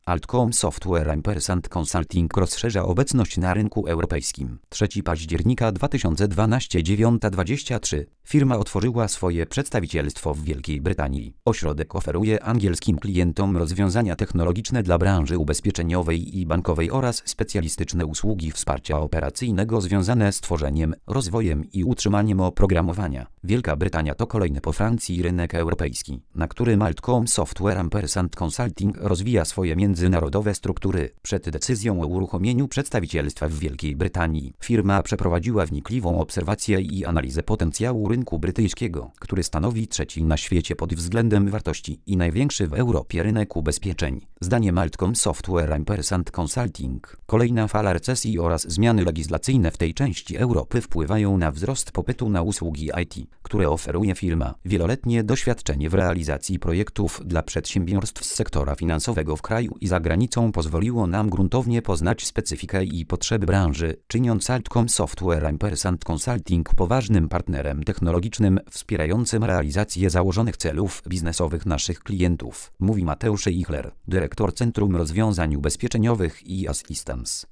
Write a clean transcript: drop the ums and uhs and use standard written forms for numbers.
Altcom Software & Consulting rozszerza obecność na rynku europejskim. 3 października 2012 9:23. Firma otworzyła swoje przedstawicielstwo w Wielkiej Brytanii. Ośrodek oferuje angielskim klientom rozwiązania technologiczne dla branży ubezpieczeniowej i bankowej oraz specjalistyczne usługi wsparcia operacyjnego związane z tworzeniem, rozwojem i utrzymaniem oprogramowania. Wielka Brytania to kolejny po Francji rynek europejski, na którym Altcom Software & Consulting rozwija swoje międzynarodowe struktury. Przed decyzją o uruchomieniu przedstawicielstwa w Wielkiej Brytanii firma przeprowadziła wnikliwą obserwację i analizę potencjału rynku brytyjskiego, który stanowi trzeci na świecie pod względem wartości i największy w Europie rynek ubezpieczeń. Zdaniem Altcom Software & Consulting, kolejna fala recesji oraz zmiany legislacyjne w tej części Europy wpływają na wzrost popytu na usługi IT, które oferuje firma. Wieloletnie doświadczenie w realizacji projektów dla przedsiębiorstw z sektora finansowego w kraju i za granicą pozwoliło nam gruntownie poznać specyfikę i potrzeby branży, czyniąc Altcom Software & Consulting poważnym partnerem technologicznym wspierającym realizację założonych celów biznesowych naszych klientów, mówi Mateusz Eichler, dyrektor Centrum Rozwiązań Ubezpieczeniowych i Assistance.